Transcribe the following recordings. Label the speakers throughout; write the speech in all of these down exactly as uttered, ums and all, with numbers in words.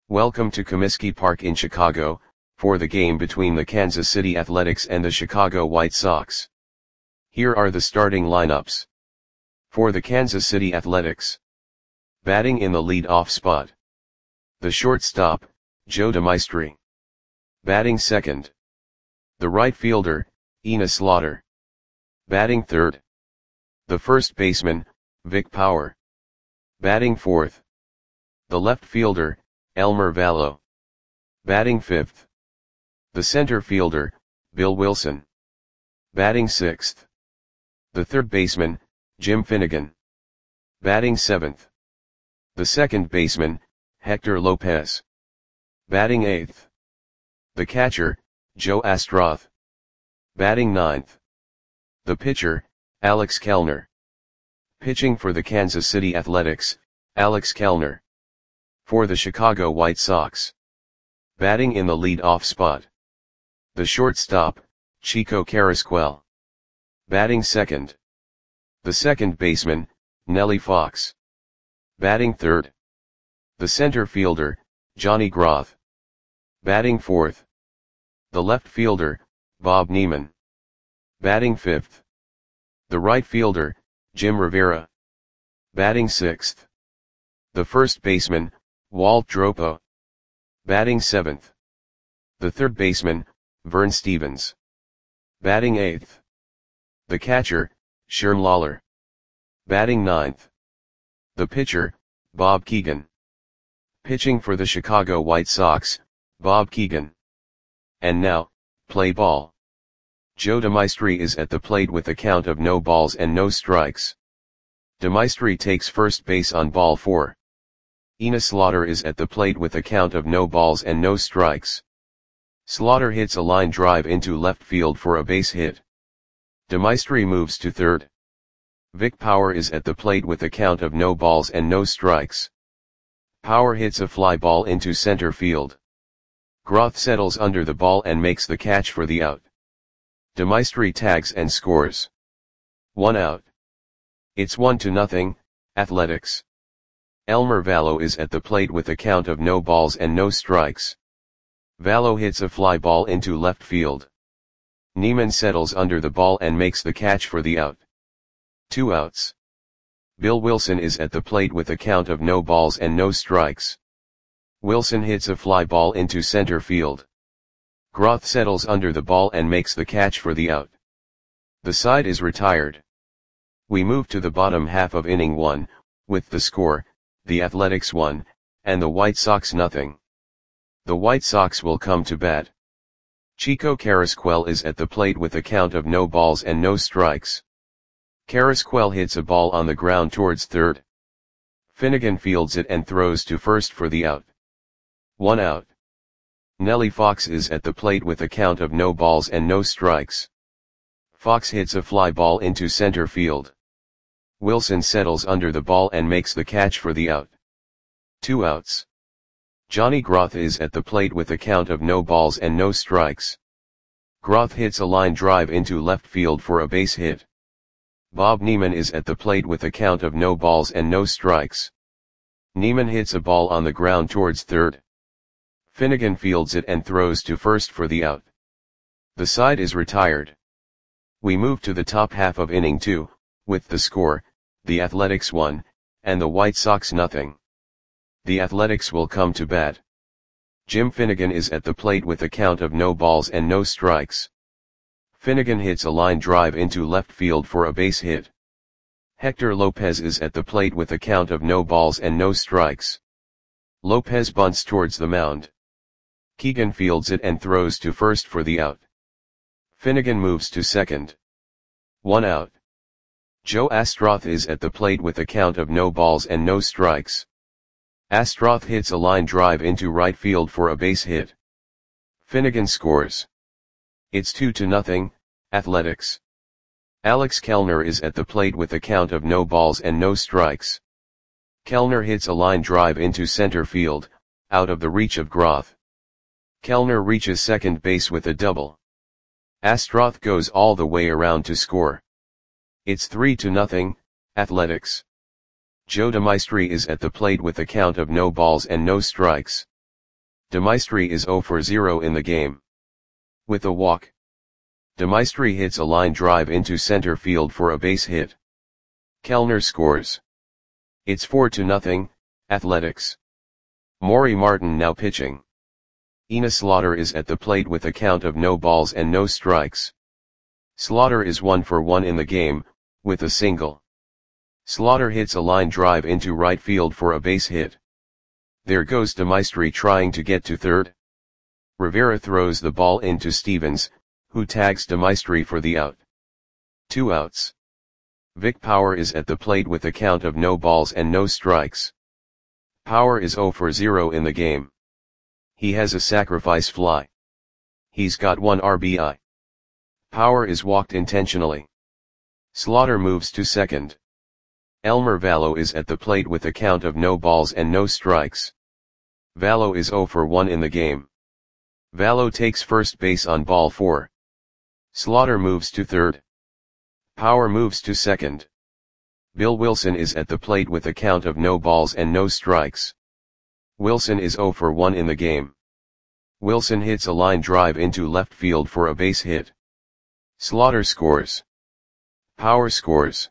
Speaker 1: Welcome to Comiskey Park in Chicago, for the game between the Kansas City Athletics and the Chicago White Sox. Here are the starting lineups. For the Kansas City Athletics. Batting in the lead-off spot. The shortstop, Joe DeMaestri. Batting second. The right fielder, Enos Slaughter. Batting third. The first baseman, Vic Power. Batting fourth. The left fielder, Elmer Valo. Batting fifth. The center fielder, Bill Wilson. Batting sixth. The third baseman, Jim Finnegan. Batting seventh. The second baseman, Hector Lopez. Batting eighth. The catcher, Joe Astroth. Batting ninth. The pitcher, Alex Kellner. Pitching for the Kansas City Athletics, Alex Kellner. For the Chicago White Sox. Batting in the lead-off spot. The shortstop, Chico Carrasquel. Batting second. The second baseman, Nellie Fox. Batting third. The center fielder, Johnny Groth. Batting fourth. The left fielder, Bob Neiman. Batting fifth. The right fielder, Jim Rivera. Batting sixth. The first baseman, Walt Dropo. Batting seventh. The third baseman, Vern Stevens. Batting eighth. The catcher, Sherm Lawler. Batting ninth. The pitcher, Bob Keegan. Pitching for the Chicago White Sox, Bob Keegan. And now, play ball. Joe DeMaestri is at the plate with a count of no balls and no strikes. DeMaestri takes first base on ball four. Enos Slaughter is at the plate with a count of no balls and no strikes. Slaughter hits a line drive into left field for a base hit. DeMaestri moves to third. Vic Power is at the plate with a count of no balls and no strikes. Power hits a fly ball into center field. Groth settles under the ball and makes the catch for the out. DeMaestri tags and scores. One out. It's one to nothing, Athletics. Elmer Valo is at the plate with a count of no balls and no strikes. Valo hits a fly ball into left field. Neiman settles under the ball and makes the catch for the out. Two outs. Bill Wilson is at the plate with a count of no balls and no strikes. Wilson hits a fly ball into center field. Groth settles under the ball and makes the catch for the out. The side is retired. We move to the bottom half of inning one, with the score, the Athletics one, and the White Sox nothing. The White Sox will come to bat. Chico Carrasquel is at the plate with a count of no balls and no strikes. Carrasquel hits a ball on the ground towards third. Finnegan fields it and throws to first for the out. One out. Nellie Fox is at the plate with a count of no balls and no strikes. Fox hits a fly ball into center field. Wilson settles under the ball and makes the catch for the out. Two outs. Johnny Groth is at the plate with a count of no balls and no strikes. Groth hits a line drive into left field for a base hit. Bob Neiman is at the plate with a count of no balls and no strikes. Neiman hits a ball on the ground towards third. Finnegan fields it and throws to first for the out. The side is retired. We move to the top half of inning two, with the score, the Athletics one, and the White Sox nothing. The Athletics will come to bat. Jim Finnegan is at the plate with a count of no balls and no strikes. Finnegan hits a line drive into left field for a base hit. Hector Lopez is at the plate with a count of no balls and no strikes. Lopez bunts towards the mound. Keegan fields it and throws to first for the out. Finnegan moves to second. One out. Joe Astroth is at the plate with a count of no balls and no strikes. Astroth hits a line drive into right field for a base hit. Finnegan scores. It's two to nothing, Athletics. Alex Kellner is at the plate with a count of no balls and no strikes. Kellner hits a line drive into center field, out of the reach of Groth. Kellner reaches second base with a double. Astroth goes all the way around to score. It's three to nothing, Athletics. Joe DeMaestri is at the plate with a count of no balls and no strikes. Demaistre is zero for zero in the game. With a walk, Demaistre hits a line drive into center field for a base hit. Kellner scores. It's four to nothing, Athletics. Maury Martin now pitching. Enos Slaughter is at the plate with a count of no balls and no strikes. Slaughter is one for one in the game, with a single. Slaughter hits a line drive into right field for a base hit. There goes Demaistre trying to get to third. Rivera throws the ball into Stevens, who tags Demaistre for the out. Two outs. Vic Power is at the plate with a count of no balls and no strikes. Power is zero for zero in the game. He has a sacrifice fly. He's got one R B I. Power is walked intentionally. Slaughter moves to second. Elmer Vallo is at the plate with a count of no balls and no strikes. Vallo is zero for one in the game. Vallo takes first base on ball four. Slaughter moves to third. Power moves to second. Bill Wilson is at the plate with a count of no balls and no strikes. Wilson is zero for one in the game. Wilson hits a line drive into left field for a base hit. Slaughter scores. Power scores.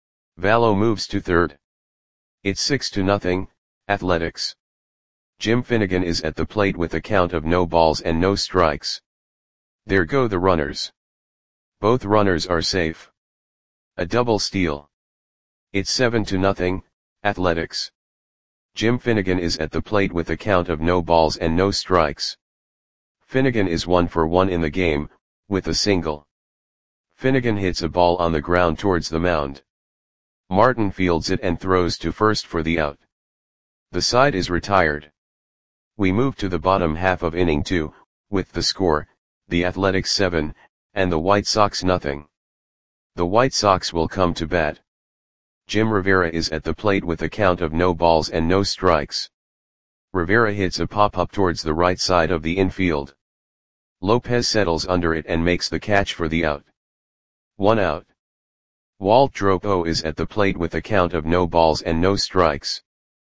Speaker 1: Vallo moves to third. It's six to nothing, Athletics. Jim Finnegan is at the plate with a count of no balls and no strikes. There go the runners. Both runners are safe. A double steal. It's seven to nothing, Athletics. Jim Finnegan is at the plate with a count of no balls and no strikes. Finnegan is one for one in the game, with a single. Finnegan hits a ball on the ground towards the mound. Martin fields it and throws to first for the out. The side is retired. We move to the bottom half of inning two, with the score, the Athletics seven, and the White Sox nothing. The White Sox will come to bat. Jim Rivera is at the plate with a count of no balls and no strikes. Rivera hits a pop-up towards the right side of the infield. Lopez settles under it and makes the catch for the out. One out. Walt Dropo is at the plate with a count of no balls and no strikes.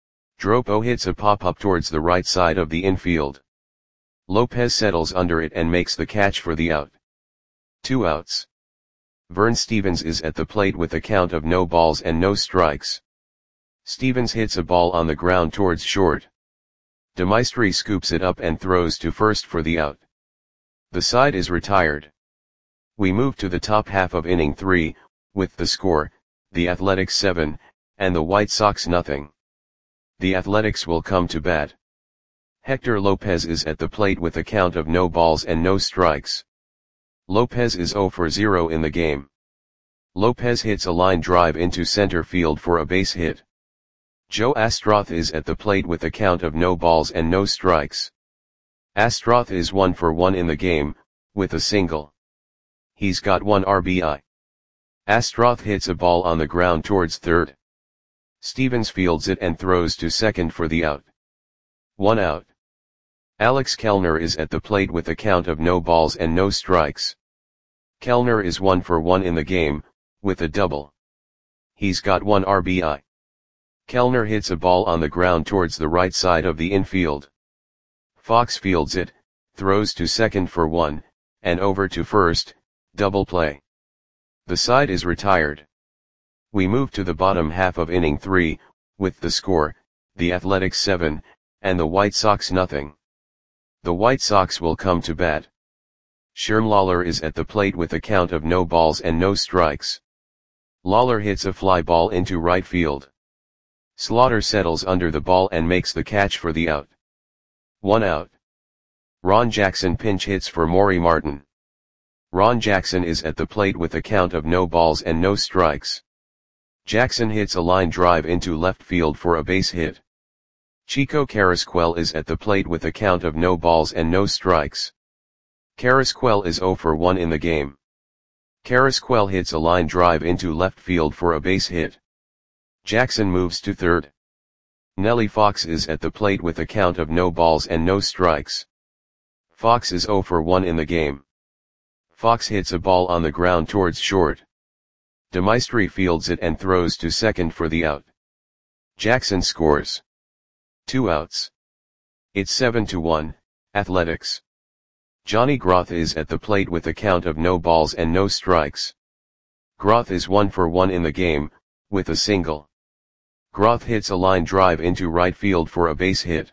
Speaker 1: Dropo hits a pop-up towards the right side of the infield. Lopez settles under it and makes the catch for the out. Two outs. Vern Stevens is at the plate with a count of no balls and no strikes. Stevens hits a ball on the ground towards short. Demaistre scoops it up and throws to first for the out. The side is retired. We move to the top half of inning three, with the score, the Athletics seven, and the White Sox nothing. The Athletics will come to bat. Hector Lopez is at the plate with a count of no balls and no strikes. Lopez is zero for zero in the game. Lopez hits a line drive into center field for a base hit. Joe Astroth is at the plate with a count of no balls and no strikes. Astroth is one for one in the game, with a single. He's got one R B I. Astroth hits a ball on the ground towards third. Stevens fields it and throws to second for the out. One out. Alex Kellner is at the plate with a count of no balls and no strikes. Kellner is one for one in the game, with a double. He's got one R B I. Kellner hits a ball on the ground towards the right side of the infield. Fox fields it, throws to second for one, and over to first, double play. The side is retired. We move to the bottom half of inning three, with the score, the Athletics seven, and the White Sox nothing. The White Sox will come to bat. Sherm Lawler is at the plate with a count of no balls and no strikes. Lawler hits a fly ball into right field. Slaughter settles under the ball and makes the catch for the out. One out. Ron Jackson pinch hits for Maury Martin. Ron Jackson is at the plate with a count of no balls and no strikes. Jackson hits a line drive into left field for a base hit. Chico Carrasquel is at the plate with a count of no balls and no strikes. Carrasquel is zero for one in the game. Carrasquel hits a line drive into left field for a base hit. Jackson moves to third. Nellie Fox is at the plate with a count of no balls and no strikes. Fox is zero for one in the game. Fox hits a ball on the ground towards short. Demaistre fields it and throws to second for the out. Jackson scores. Two outs. It's seven to one, Athletics. Johnny Groth is at the plate with a count of no balls and no strikes. Groth is one for one in the game, with a single. Groth hits a line drive into right field for a base hit.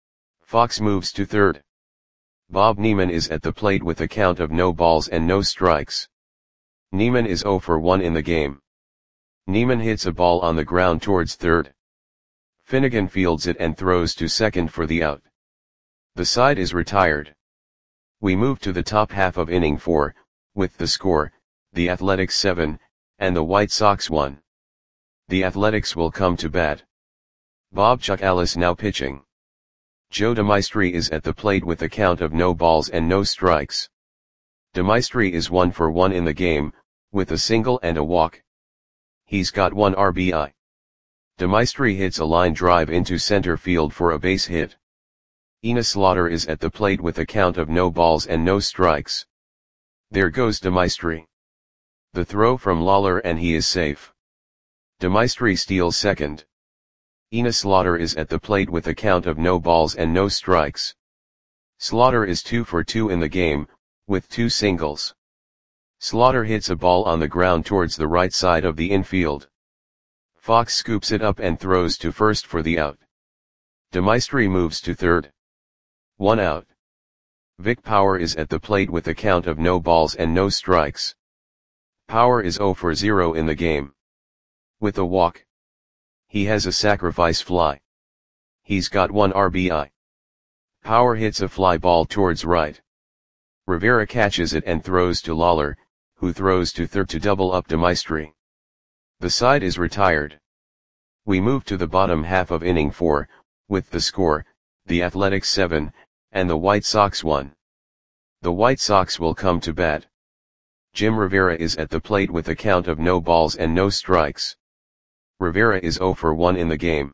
Speaker 1: Fox moves to third. Bob Neiman is at the plate with a count of no balls and no strikes. Neiman is zero for one in the game. Neiman hits a ball on the ground towards third. Finnegan fields it and throws to second for the out. The side is retired. We move to the top half of inning four, with the score, the Athletics seven, and the White Sox one. The Athletics will come to bat. Bob Chuck Ellis now pitching. Joe DeMaestri is at the plate with a count of no balls and no strikes. DeMaestri is one for one in the game, with a single and a walk. He's got one R B I. DeMaestri hits a line drive into center field for a base hit. Enos Slaughter is at the plate with a count of no balls and no strikes. There goes DeMaestri. The throw from Lawler and he is safe. DeMaestri steals second. Enos Slaughter is at the plate with a count of no balls and no strikes. Slaughter is two for two in the game, with two singles. Slaughter hits a ball on the ground towards the right side of the infield. Fox scoops it up and throws to first for the out. DeMaestri moves to third. One out. Vic Power is at the plate with a count of no balls and no strikes. Power is zero for zero in the game. With a walk. He has a sacrifice fly. He's got one R B I. Power hits a fly ball towards right. Rivera catches it and throws to Lawler, who throws to third to double up DeMaestri. The side is retired. We move to the bottom half of inning four, with the score, the Athletics seven, and the White Sox one. The White Sox will come to bat. Jim Rivera is at the plate with a count of no balls and no strikes. Rivera is zero for one in the game.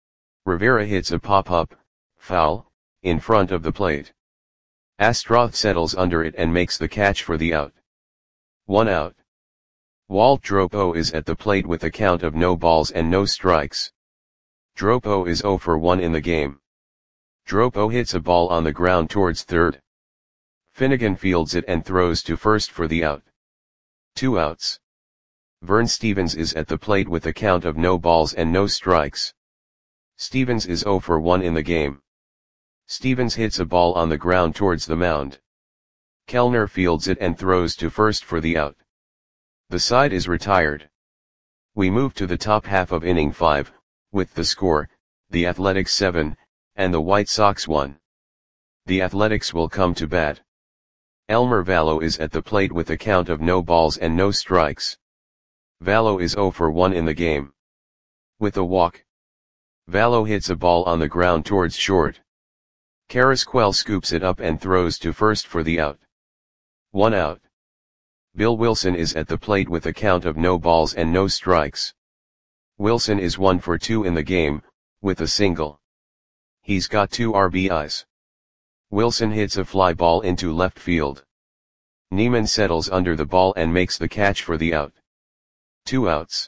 Speaker 1: Rivera hits a pop-up, foul, in front of the plate. Astroth settles under it and makes the catch for the out. One out. Walt Dropo is at the plate with a count of no balls and no strikes. Dropo is zero for one in the game. Dropo hits a ball on the ground towards third. Finnegan fields it and throws to first for the out. Two outs. Vern Stevens is at the plate with a count of no balls and no strikes. Stevens is zero for one in the game. Stevens hits a ball on the ground towards the mound. Kellner fields it and throws to first for the out. The side is retired. We move to the top half of inning five, with the score, the Athletics seven, and the White Sox one. The Athletics will come to bat. Elmer Vallo is at the plate with a count of no balls and no strikes. Vallo is zero for one in the game. With a walk. Vallo hits a ball on the ground towards short. Carrasquel scoops it up and throws to first for the out. One out. Bill Wilson is at the plate with a count of no balls and no strikes. Wilson is one for two in the game, with a single. He's got two R B Is. Wilson hits a fly ball into left field. Neiman settles under the ball and makes the catch for the out. Two outs.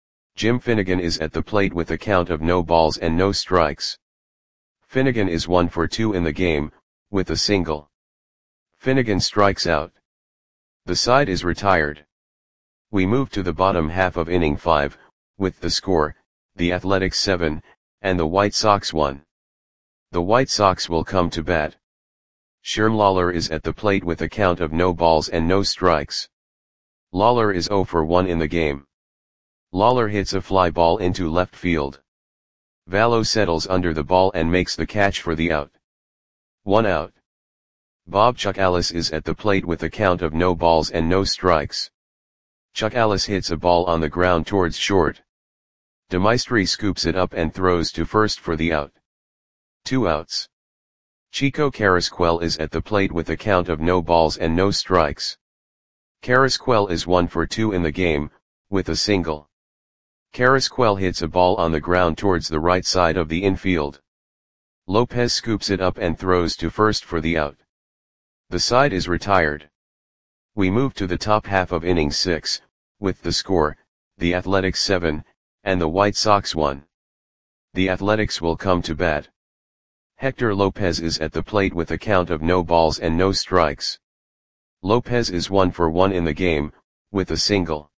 Speaker 1: Jim Finnegan is at the plate with a count of no balls and no strikes. Finnegan is one for two in the game, with a single. Finnegan strikes out. The side is retired. We move to the bottom half of inning five, with the score, the Athletics seven, and the White Sox one. The White Sox will come to bat. Sherm Lawler is at the plate with a count of no balls and no strikes. Lawler is zero for one in the game. Lawler hits a fly ball into left field. Vallo settles under the ball and makes the catch for the out. One out. Bob Chuck Ellis is at the plate with a count of no balls and no strikes. Chuck Ellis hits a ball on the ground towards short. DeMaestri scoops it up and throws to first for the out. Two outs. Chico Carrasquel is at the plate with a count of no balls and no strikes. Carrasquel is one for two in the game, with a single. Carrasquel hits a ball on the ground towards the right side of the infield. Lopez scoops it up and throws to first for the out. The side is retired. We move to the top half of inning six, with the score, the Athletics seven, and the White Sox one. The Athletics will come to bat. Hector Lopez is at the plate with a count of no balls and no strikes. Lopez is one for one in the game, with a single.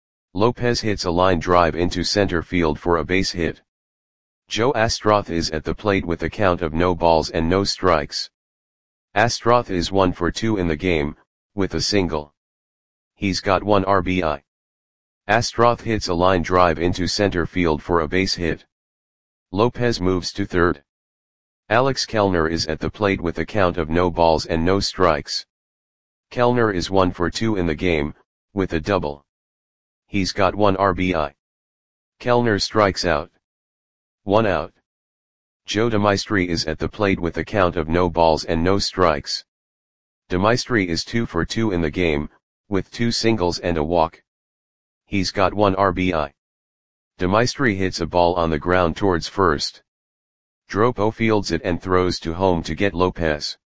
Speaker 1: Lopez hits a line drive into center field for a base hit. Joe Astroth is at the plate with a count of no balls and no strikes. Astroth is one for two in the game, with a single. He's got one R B I. Astroth hits a line drive into center field for a base hit. Lopez moves to third. Alex Kellner is at the plate with a count of no balls and no strikes. Kellner is one for two in the game, with a double. He's got one R B I. Kellner strikes out. One out. Joe DeMaestri is at the plate with a count of no balls and no strikes. DeMaestri is two for two in the game, with two singles and a walk. He's got one R B I. DeMaestri hits a ball on the ground towards first. Dropo fields it and throws to home to get Lopez.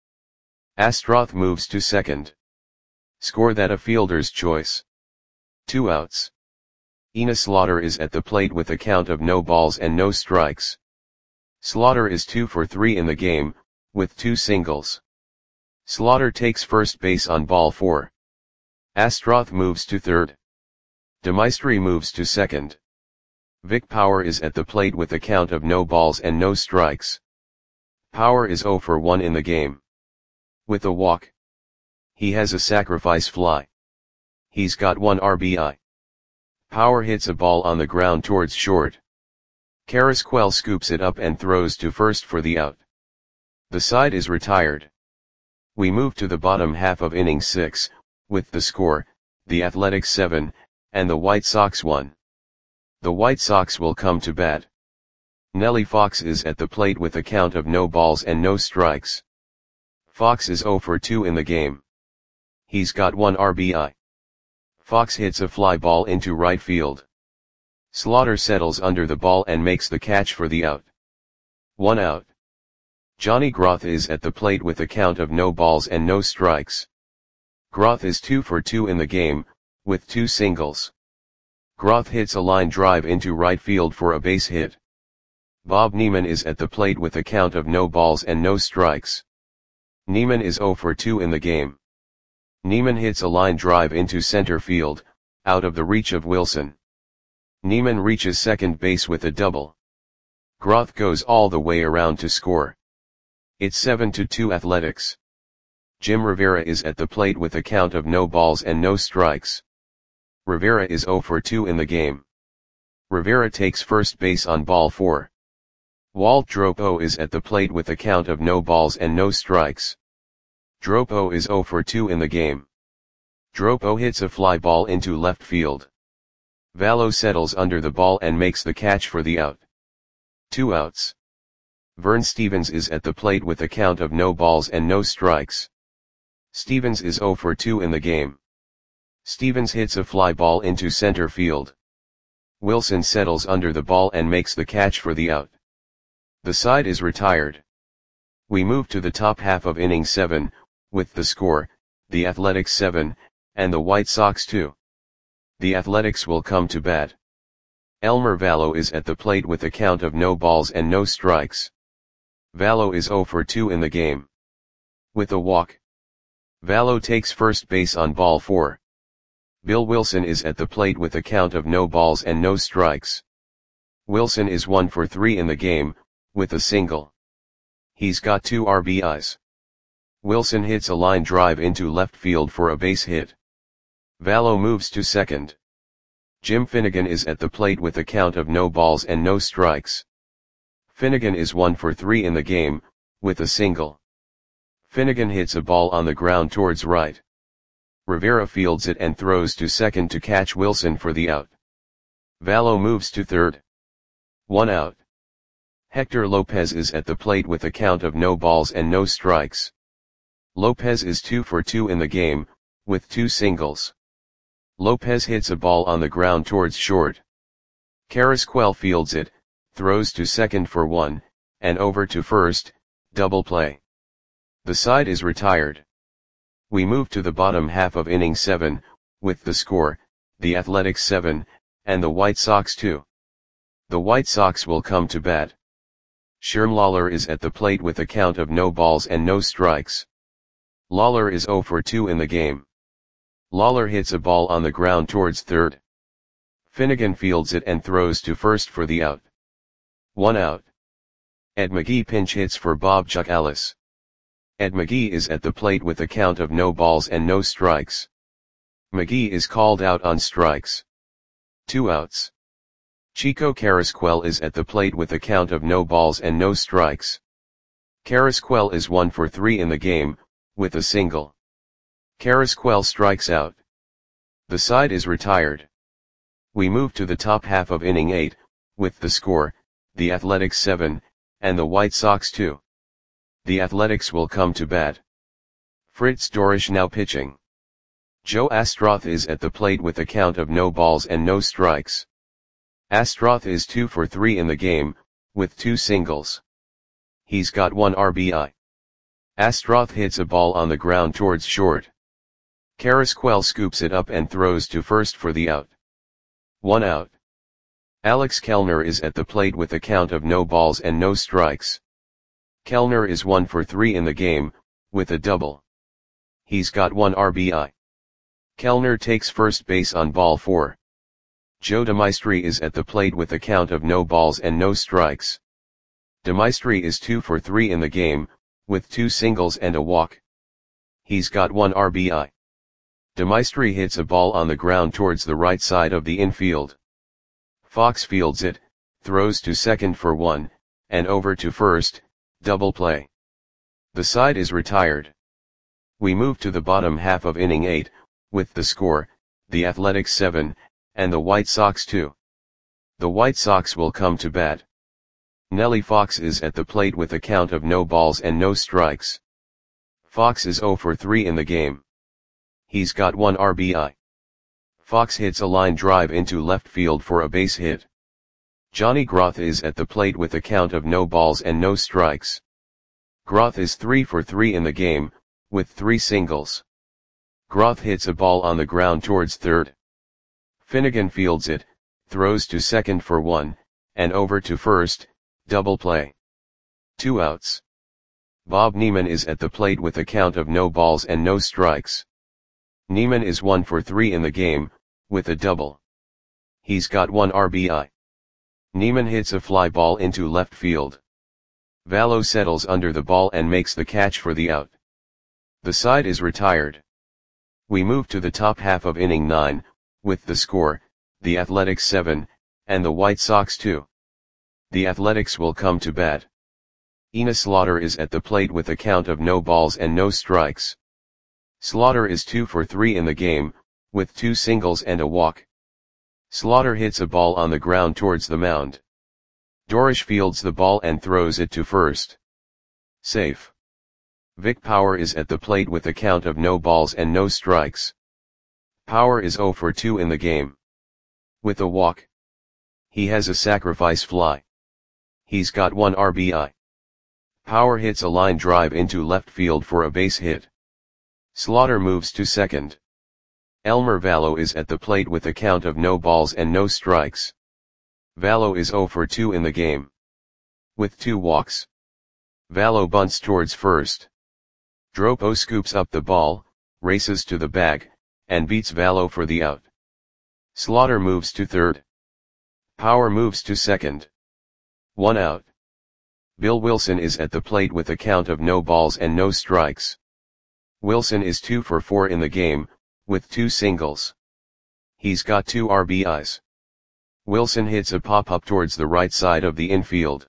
Speaker 1: Astroth moves to second. Score that a fielder's choice. Two outs. Ina Slaughter is at the plate with a count of no balls and no strikes. Slaughter is two for three in the game, with two singles. Slaughter takes first base on ball four. Astroth moves to third. DeMaestri moves to second. Vic Power is at the plate with a count of no balls and no strikes. Power is zero for one in the game. With a walk. He has a sacrifice fly. He's got one R B I. Power hits a ball on the ground towards short. Carrasquel scoops it up and throws to first for the out. The side is retired. We move to the bottom half of inning six, with the score, the Athletics seven, and the White Sox one. The White Sox will come to bat. Nellie Fox is at the plate with a count of no balls and no strikes. Fox is zero for two in the game. He's got one R B I. Fox hits a fly ball into right field. Slaughter settles under the ball and makes the catch for the out. One out. Johnny Groth is at the plate with a count of no balls and no strikes. Groth is two for two in the game, with two singles. Groth hits a line drive into right field for a base hit. Bob Neiman is at the plate with a count of no balls and no strikes. Neiman is zero for two in the game. Neiman hits a line drive into center field, out of the reach of Wilson. Neiman reaches second base with a double. Groth goes all the way around to score. It's seven to two Athletics. Jim Rivera is at the plate with a count of no balls and no strikes. Rivera is zero for two in the game. Rivera takes first base on ball four. Walt Dropo is at the plate with a count of no balls and no strikes. Dropo is zero for two in the game. Dropo hits a fly ball into left field. Vallo settles under the ball and makes the catch for the out. Two outs. Vern Stevens is at the plate with a count of no balls and no strikes. Stevens is zero for two in the game. Stevens hits a fly ball into center field. Wilson settles under the ball and makes the catch for the out. The side is retired. We move to the top half of inning seven, with the score, the Athletics seven, and the White Sox two. The Athletics will come to bat. Elmer Vallo is at the plate with a count of no balls and no strikes. Vallo is zero for two in the game. With a walk. Vallo takes first base on ball four. Bill Wilson is at the plate with a count of no balls and no strikes. Wilson is one for three in the game, with a single. He's got two R B Is. Wilson hits a line drive into left field for a base hit. Vallo moves to second. Jim Finnegan is at the plate with a count of no balls and no strikes. Finnegan is one for three in the game, with a single. Finnegan hits a ball on the ground towards right. Rivera fields it and throws to second to catch Wilson for the out. Vallo moves to third. One out. Hector Lopez is at the plate with a count of no balls and no strikes. Lopez is two for two in the game, with two singles. Lopez hits a ball on the ground towards short. Carrasquel fields it, throws to second for one, and over to first, double play. The side is retired. We move to the bottom half of inning seven, with the score, the Athletics seven, and the White Sox two. The White Sox will come to bat. Sherm Lawler is at the plate with a count of no balls and no strikes. Lawler is zero for two in the game. Lawler hits a ball on the ground towards third. Finnegan fields it and throws to first for the out. One out. Ed McGee pinch hits for Bob Chuck Ellis. Ed McGee is at the plate with a count of no balls and no strikes. McGee is called out on strikes. Two outs. Chico Carrasquel is at the plate with a count of no balls and no strikes. Carrasquel is one for three in the game, with a single. Carrasquel strikes out. The side is retired. We move to the top half of inning eight, with the score, the Athletics seven, and the White Sox two. The Athletics will come to bat. Fritz Dorisch now pitching. Joe Astroth is at the plate with a count of no balls and no strikes. Astroth is two for three in the game, with two singles. He's got one R B I. Astroth hits a ball on the ground towards short. Carrasquel scoops it up and throws to first for the out. One out. Alex Kellner is at the plate with a count of no balls and no strikes. Kellner is one for three in the game, with a double. He's got one R B I. Kellner takes first base on ball four. Joe DeMaestri is at the plate with a count of no balls and no strikes. DeMaestri is two for three in the game, with two singles and a walk. He's got one R B I. DeMaestri hits a ball on the ground towards the right side of the infield. Fox fields it, throws to second for one, and over to first, double play. The side is retired. We move to the bottom half of inning eight, with the score, the Athletics seven, and the White Sox two. The White Sox will come to bat. Nellie Fox is at the plate with a count of no balls and no strikes. Fox is zero for three in the game. He's got one R B I. Fox hits a line drive into left field for a base hit. Johnny Groth is at the plate with a count of no balls and no strikes. Groth is three for three in the game, with three singles. Groth hits a ball on the ground towards third. Finnegan fields it, throws to second for one, and over to first, double play. Two outs. Bob Neiman is at the plate with a count of no balls and no strikes. Neiman is one for three in the game, with a double. He's got one R B I. Neiman hits a fly ball into left field. Vallo settles under the ball and makes the catch for the out. The side is retired. We move to the top half of inning nine, with the score, the Athletics seven, and the White Sox two. The Athletics will come to bat. Enos Slaughter is at the plate with a count of no balls and no strikes. Slaughter is two for three in the game, with two singles and a walk. Slaughter hits a ball on the ground towards the mound. Dorisch fields the ball and throws it to first. Safe. Vic Power is at the plate with a count of no balls and no strikes. Power is zero for two in the game. With a walk. He has a sacrifice fly. He's got one R B I. Power hits a line drive into left field for a base hit. Slaughter moves to second. Elmer Vallo is at the plate with a count of no balls and no strikes. Vallo is zero for two in the game. With two walks. Vallo bunts towards first. Dropo scoops up the ball, races to the bag, and beats Vallo for the out. Slaughter moves to third. Power moves to second. One out. Bill Wilson is at the plate with a count of no balls and no strikes. Wilson is two for four in the game, with two singles. He's got two R B Is. Wilson hits a pop-up towards the right side of the infield.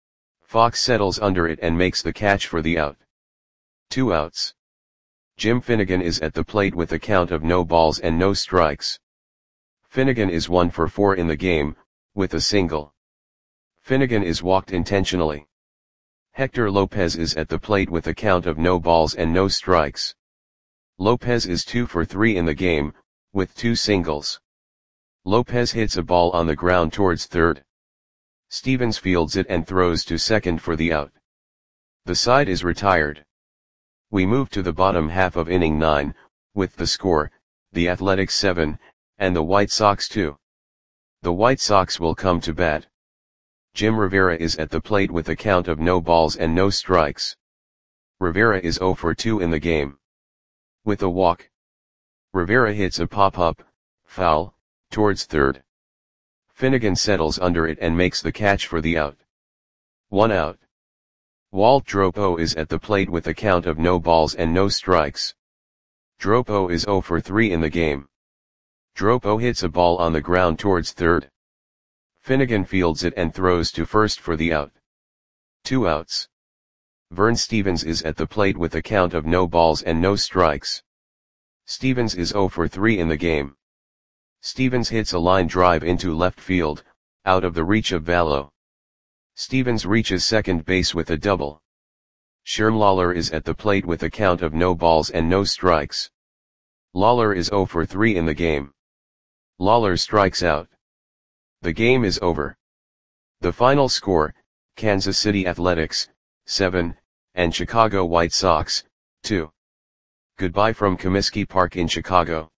Speaker 1: Fox settles under it and makes the catch for the out. Two outs. Jim Finnegan is at the plate with a count of no balls and no strikes. Finnegan is one for four in the game, with a single. Finnegan is walked intentionally. Hector Lopez is at the plate with a count of no balls and no strikes. Lopez is two for three in the game, with two singles. Lopez hits a ball on the ground towards third. Stevens fields it and throws to second for the out. The side is retired. We move to the bottom half of inning nine, with the score, the Athletics seven, and the White Sox two. The White Sox will come to bat. Jim Rivera is at the plate with a count of no balls and no strikes. Rivera is zero for two in the game. With a walk, Rivera hits a pop-up, foul, towards third. Finnegan settles under it and makes the catch for the out. One out. Walt Dropo is at the plate with a count of no balls and no strikes. Dropo is zero for three in the game. Dropo hits a ball on the ground towards third. Finnegan fields it and throws to first for the out. Two outs. Vern Stevens is at the plate with a count of no balls and no strikes. Stevens is zero for three in the game. Stevens hits a line drive into left field, out of the reach of Vallo. Stevens reaches second base with a double. Sherm Lawler is at the plate with a count of no balls and no strikes. Lawler is zero for three in the game. Lawler strikes out. The game is over. The final score, Kansas City Athletics, seven, and Chicago White Sox, two. Goodbye from Comiskey Park in Chicago.